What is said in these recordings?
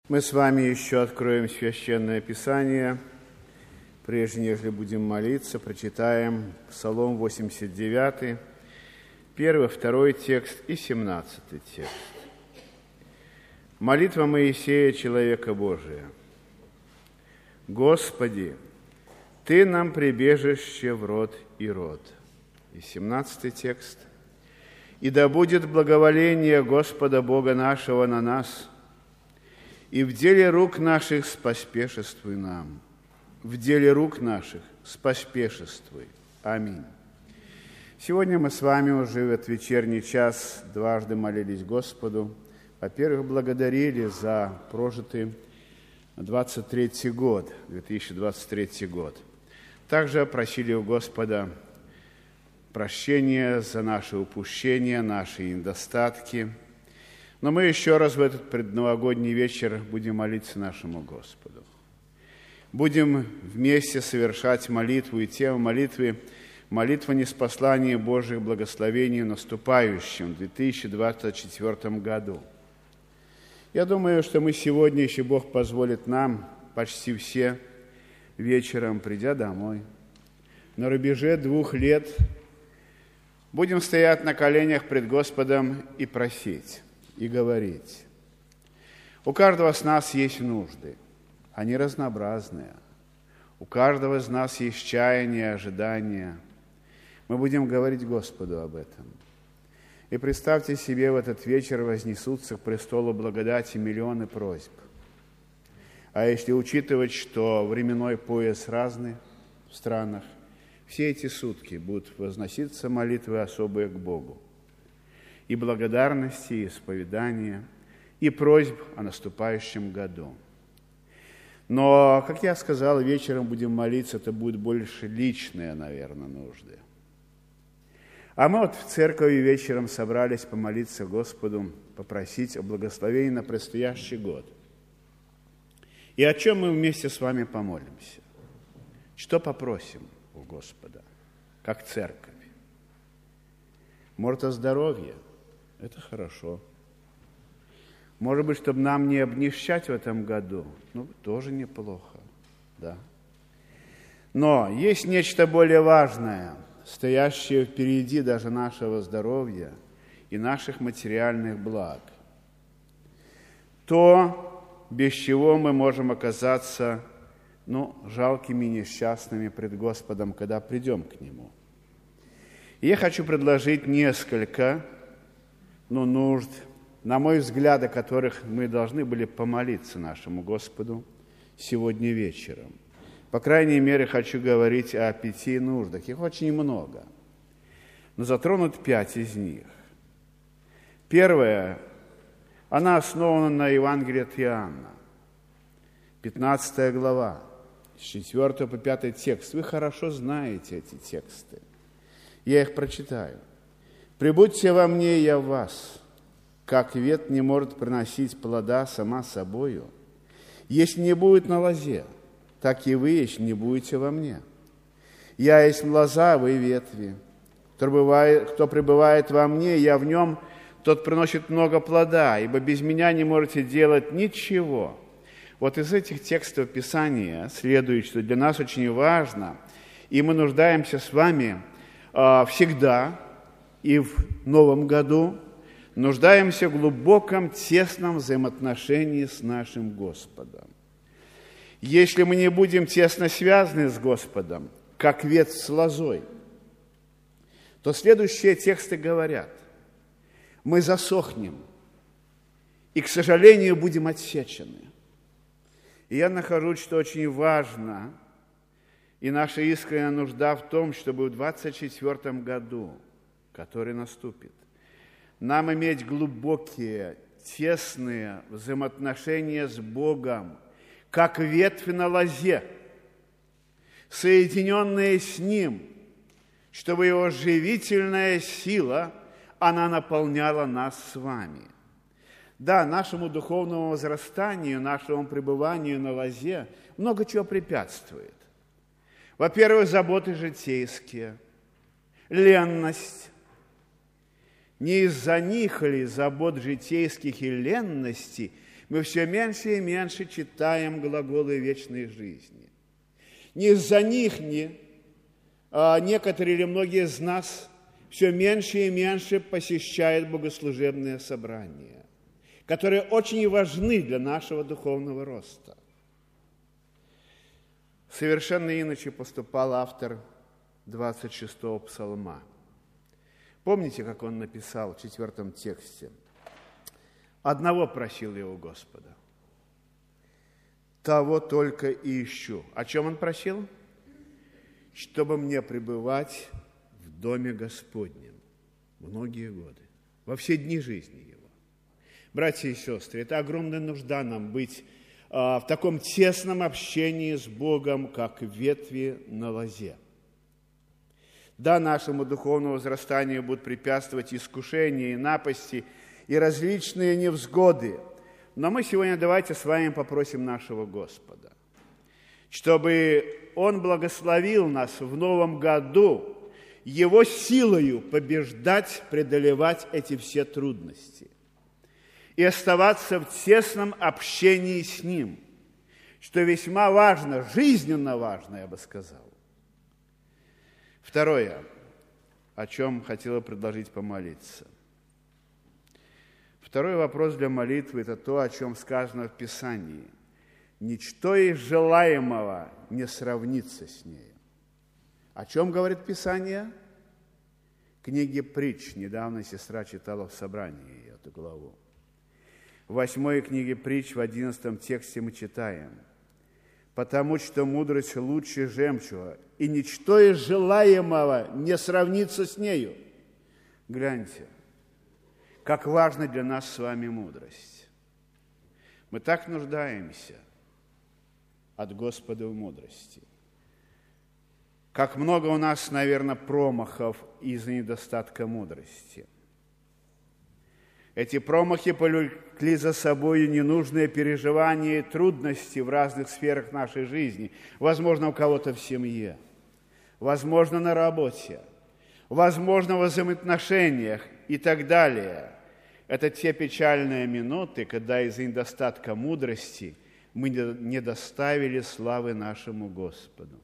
Мы с вами еще откроем Священное Писание. Прежде нежели будем молиться, прочитаем Псалом 89, 1, 2 текст и 17 текст. Молитва Моисея, человека Божия. «Господи, Ты нам прибежище в род и род». И 17 текст. «И да будет благоволение Господа Бога нашего на нас, и в деле рук наших споспешествуй нам». В деле рук наших споспешествуй. Аминь. Сегодня мы с вами уже в этот вечерний час дважды молились Господу. Во-первых, благодарили за прожитый 2023 год. Также просили у Господа прощения за наши упущения, наши недостатки. Но мы еще раз в этот предновогодний вечер будем молиться нашему Господу. Будем вместе совершать молитву, и тема молитвы – молитва ниспослания Божьих благословений в наступающем 2024 году. Я думаю, что мы сегодня, если Бог позволит нам, почти все вечером, придя домой, на рубеже 2 лет, будем стоять на коленях пред Господом и просить, и говорить. У каждого из нас есть нужды. Они разнообразные. У каждого из нас есть чаяния, ожидания. Мы будем говорить Господу об этом. И представьте себе, в этот вечер вознесутся к престолу благодати миллионы просьб. А если учитывать, что временной пояс разный в странах, все эти сутки будут возноситься молитвы особые к Богу. И благодарности, и исповедания, и просьб о наступающем году. Но, как я сказал, вечером будем молиться, это будут больше личные, наверное, нужды. А мы вот в церкви вечером собрались помолиться Господу, попросить о благословении на предстоящий год. И о чем мы вместе с вами помолимся? Что попросим у Господа, как церковь? Может, о здоровье? Это хорошо. Может быть, чтобы нам не обнищать в этом году, тоже неплохо, да. Но есть нечто более важное, стоящее впереди даже нашего здоровья и наших материальных благ. То, без чего мы можем оказаться, жалкими и несчастными пред Господом, когда придем к Нему. И я хочу предложить несколько, нужд, на мой взгляд, о которых мы должны были помолиться нашему Господу сегодня вечером. По крайней мере, хочу говорить о 5 нуждах. Их очень много, но затронут 5 из них. Первая, она основана на Евангелии от Иоанна, 15 глава, с 4 по 5 текст. Вы хорошо знаете эти тексты. Я их прочитаю. «Прибудьте во мне, я в вас. Как ветвь не может приносить плода сама собою, если не будет на лозе, так и вы, если не будете во мне. Я есть лоза, вы ветви. Кто пребывает во мне, я в нем, тот приносит много плода, ибо без меня не можете делать ничего». Вот из этих текстов Писания следует, что для нас очень важно, и мы нуждаемся с вами всегда и в новом году, нуждаемся в глубоком, тесном взаимоотношении с нашим Господом. Если мы не будем тесно связаны с Господом, как ветвь с лозой, то следующие тексты говорят: мы засохнем и, к сожалению, будем отсечены. И я нахожу, что очень важно, и наша искренняя нужда в том, чтобы в 2024 году, который наступит, нам иметь глубокие, тесные взаимоотношения с Богом, как ветвь на лозе, соединенные с Ним, чтобы Его живительная сила, она наполняла нас с вами. Да, нашему духовному возрастанию, нашему пребыванию на лозе много чего препятствует. Во-первых, заботы житейские, ленность. Не из-за них ли, забот житейских и ленности, мы все меньше и меньше читаем глаголы вечной жизни. Не из-за них, некоторые или многие из нас все меньше и меньше посещают богослужебные собрания, которые очень важны для нашего духовного роста. Совершенно иначе поступал автор 26-го псалма. Помните, как он написал в 4 тексте? «Одного просил я у Господа, того только и ищу». О чем он просил? «Чтобы мне пребывать в доме Господнем многие годы, во все дни жизни его». Братья и сестры, это огромная нужда нам быть в таком тесном общении с Богом, как ветви на лозе. Да, нашему духовному возрастанию будут препятствовать искушения и напасти, и различные невзгоды. Но мы сегодня давайте с вами попросим нашего Господа, чтобы Он благословил нас в новом году Его силою побеждать, преодолевать эти все трудности и оставаться в тесном общении с Ним, что весьма важно, жизненно важно, я бы сказал. Второе, о чем хотела предложить помолиться. Второй вопрос для молитвы – это то, о чем сказано в Писании. «Ничто из желаемого не сравнится с нею». О чем говорит Писание? В книге Притч. Недавно сестра читала в собрании эту главу. В 8 книге Притч, в 11 тексте мы читаем: «Потому что мудрость лучше жемчуга, и ничто из желаемого не сравнится с нею». Гляньте, как важна для нас с вами мудрость. Мы так нуждаемся от Господа в мудрости. Как много у нас, наверное, промахов из-за недостатка мудрости. Эти промахи повлекли за собой ненужные переживания и трудности в разных сферах нашей жизни. Возможно, у кого-то в семье, возможно, на работе, возможно, в взаимоотношениях и так далее. Это те печальные минуты, когда из-за недостатка мудрости мы не доставили славы нашему Господу.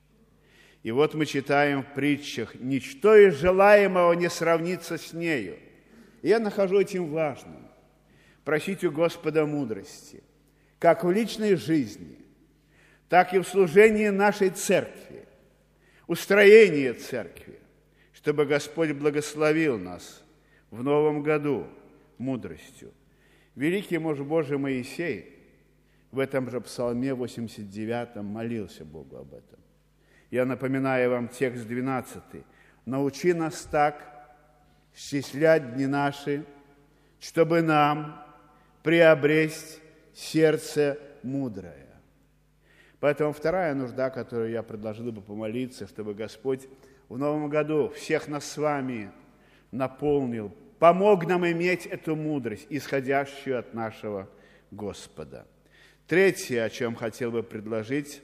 И вот мы читаем в притчах: «Ничто из желаемого не сравнится с нею». И я нахожу этим важным просить у Господа мудрости, как в личной жизни, так и в служении нашей церкви, устроении церкви, чтобы Господь благословил нас в новом году мудростью. Великий муж Божий Моисей в этом же псалме 89 молился Богу об этом. Я напоминаю вам текст 12. «Научи нас так счислять дни наши, чтобы нам приобресть сердце мудрое». Поэтому вторая нужда, которую я предложил бы помолиться, чтобы Господь в новом году всех нас с вами наполнил, помог нам иметь эту мудрость, исходящую от нашего Господа. Третье, о чем хотел бы предложить,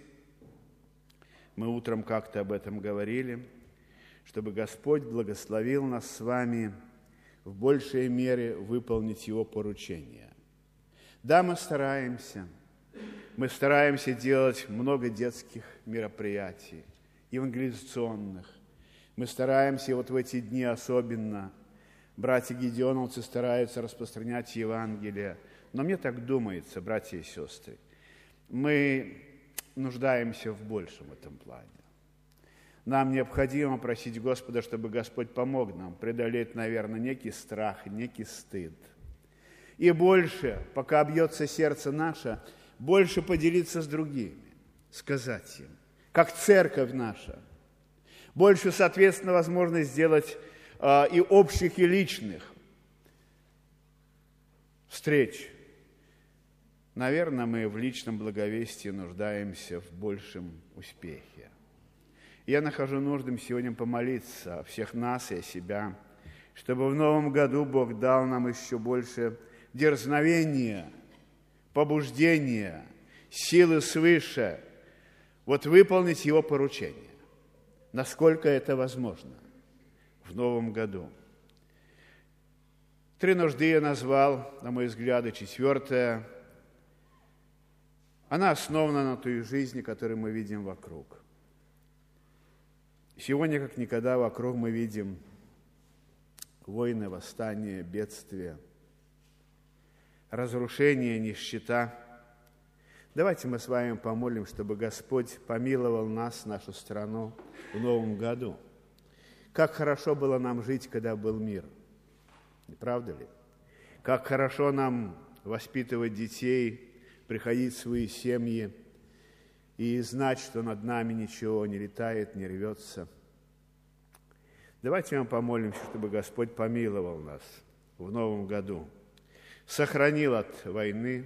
мы утром как-то об этом говорили, чтобы Господь благословил нас с вами в большей мере выполнить Его поручения. Да, мы стараемся делать много детских мероприятий, евангелизационных. Мы стараемся, вот в эти дни особенно, братья гедеоновцы стараются распространять Евангелие. Но мне так думается, братья и сестры, мы нуждаемся в большем этом плане. Нам необходимо просить Господа, чтобы Господь помог нам преодолеть, наверное, некий страх, некий стыд. И больше, пока бьется сердце наше, больше поделиться с другими, сказать им, как церковь наша. Больше, соответственно, возможность сделать и общих, и личных встреч. Наверное, мы в личном благовестии нуждаемся в большем успехе. Я нахожу нужным сегодня помолиться о всех нас и о себя, чтобы в новом году Бог дал нам еще больше дерзновения, побуждения, силы свыше, вот выполнить Его поручение, насколько это возможно в новом году. 3 нужды я назвал, на мой взгляд, и 4 Она основана на той жизни, которую мы видим вокруг. Сегодня, как никогда, вокруг мы видим войны, восстания, бедствия, разрушение, нищета. Давайте мы с вами помолим, чтобы Господь помиловал нас, нашу страну в новом году. Как хорошо было нам жить, когда был мир. Не правда ли? Как хорошо нам воспитывать детей, приходить в свои семьи и знать, что над нами ничего не летает, не рвется. Давайте мы помолимся, чтобы Господь помиловал нас в новом году, сохранил от войны,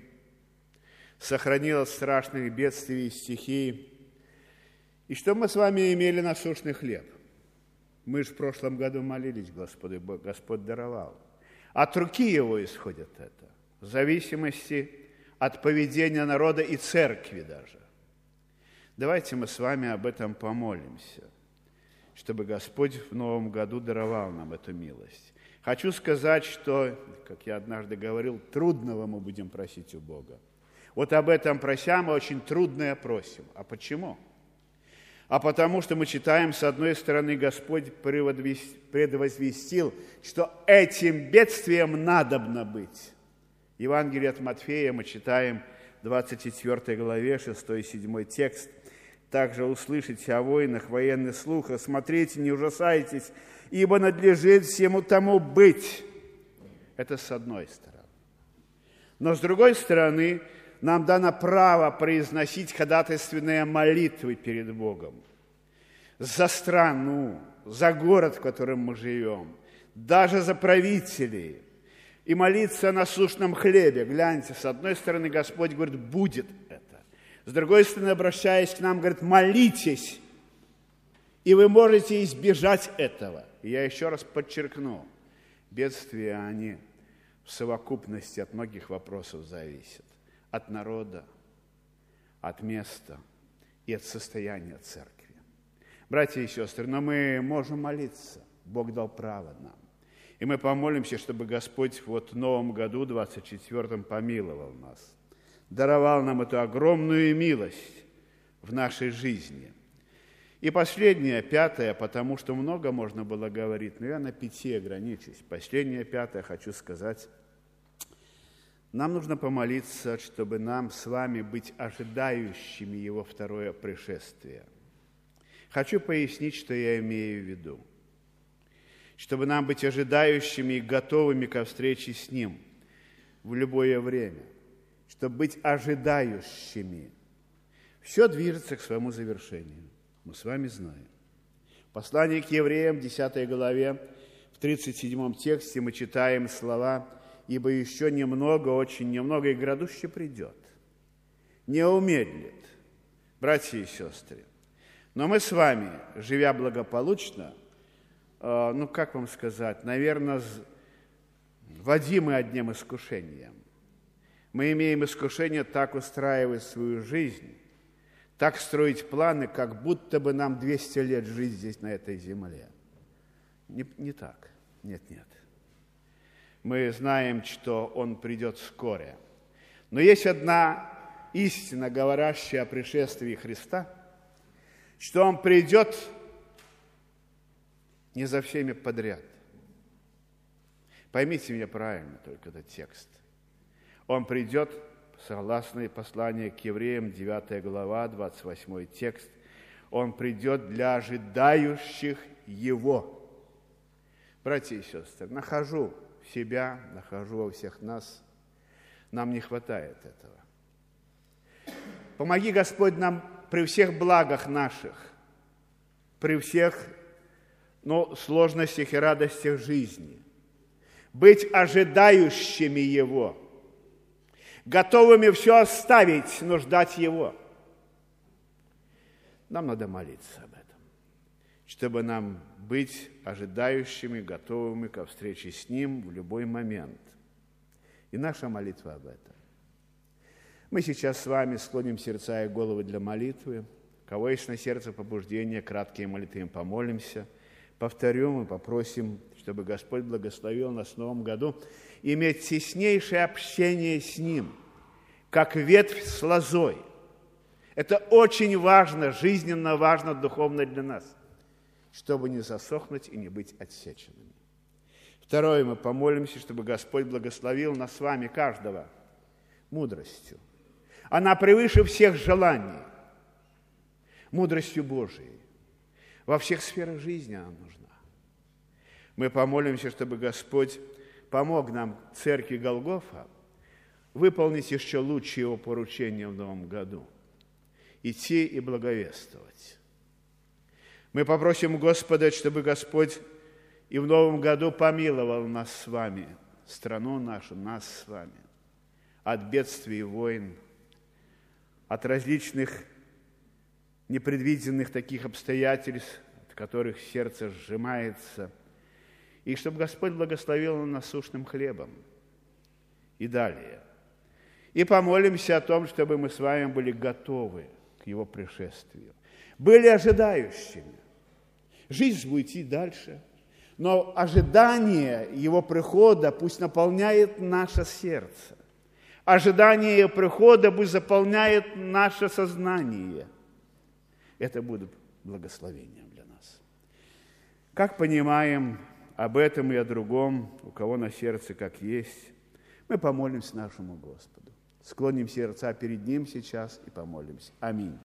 сохранил от страшных бедствий и стихий, и чтобы мы с вами имели насущный хлеб. Мы же в прошлом году молились Господу, Господь даровал. От руки Его исходит это, в зависимости от поведения народа и церкви даже. Давайте мы с вами об этом помолимся, чтобы Господь в новом году даровал нам эту милость. Хочу сказать, что, как я однажды говорил, трудного мы будем просить у Бога. Вот об этом прося мы очень трудное просим. А почему? А потому что мы читаем, с одной стороны, Господь предвозвестил, что этим бедствием надобно быть. Евангелие от Матфея мы читаем в 24 главе, 6-7 текст. Также услышите о войнах, военных слухах, смотрите, не ужасайтесь, ибо надлежит всему тому быть. Это с одной стороны. Но с другой стороны, нам дано право произносить ходатайственные молитвы перед Богом за страну, за город, в котором мы живем, даже за правителей, и молиться о насущном хлебе. Гляньте, с одной стороны, Господь говорит, будет это. С другой стороны, обращаясь к нам, говорит, молитесь, и вы можете избежать этого. И я еще раз подчеркну, бедствия, они в совокупности от многих вопросов зависят. От народа, от места и от состояния церкви. Братья и сестры, но мы можем молиться. Бог дал право нам. И мы помолимся, чтобы Господь вот в новом году, 24-м, помиловал нас. Даровал нам эту огромную милость в нашей жизни. И последнее, пятое, потому что много можно было говорить, но я на 5 ограничусь. Последнее, пятое, хочу сказать. Нам нужно помолиться, чтобы нам с вами быть ожидающими Его второе пришествие. Хочу пояснить, что я имею в виду. Чтобы нам быть ожидающими и готовыми ко встрече с Ним в любое время. Чтобы быть ожидающими. Все движется к своему завершению. Мы с вами знаем. Послание к евреям, 10 главе, в 37 тексте мы читаем слова: «Ибо еще немного, очень немного, и грядущий придет, не умедлит». Братья и сестры, но мы с вами, живя благополучно, как вам сказать, наверное, водимы одним искушением. Мы имеем искушение так устраивать свою жизнь, так строить планы, как будто бы нам 200 лет жить здесь, на этой земле. Не так. Нет. Мы знаем, что Он придет вскоре. Но есть одна истина, говорящая о пришествии Христа, что Он придет не за всеми подряд. Поймите меня правильно, только этот текст. Он придет, согласно посланию к евреям, 9 глава, 28 текст, Он придет для ожидающих Его. Братья и сестры, нахожу себя, нахожу во всех нас, нам не хватает этого. Помоги, Господь, нам при всех благах наших, при всех сложностях и радостях жизни, быть ожидающими Его, готовыми все оставить, но ждать Его. Нам надо молиться об этом, чтобы нам быть ожидающими, готовыми ко встрече с Ним в любой момент. И наша молитва об этом. Мы сейчас с вами склоним сердца и головы для молитвы. У кого есть на сердце побуждение, краткие молитвы, им помолимся. Повторим и попросим, чтобы Господь благословил нас в новом году иметь теснейшее общение с Ним, как ветвь с лозой, Это очень важно, жизненно важно, духовно для нас, чтобы не засохнуть и не быть отсеченными. Второе, мы помолимся, чтобы Господь благословил нас с вами, каждого, мудростью. Она превыше всех желаний, мудростью Божией. Во всех сферах жизни она нужна. Мы помолимся, чтобы Господь помог нам, церкви Голгофа, выполнить еще лучше Его поручения в новом году. Идти и благовествовать. Мы попросим Господа, чтобы Господь и в новом году помиловал нас с вами, страну нашу, нас с вами, от бедствий и войн, от различных непредвиденных таких обстоятельств, от которых сердце сжимается, и чтобы Господь благословил нас насущным хлебом. И далее. И помолимся о том, чтобы мы с вами были готовы к Его пришествию, были ожидающими. Жизнь будет идти дальше, но ожидание Его прихода пусть наполняет наше сердце. Ожидание Его прихода пусть заполняет наше сознание. Это будет благословением для нас. Как понимаем об этом и о другом, у кого на сердце как есть, мы помолимся нашему Господу. Склоним сердца перед Ним сейчас и помолимся. Аминь.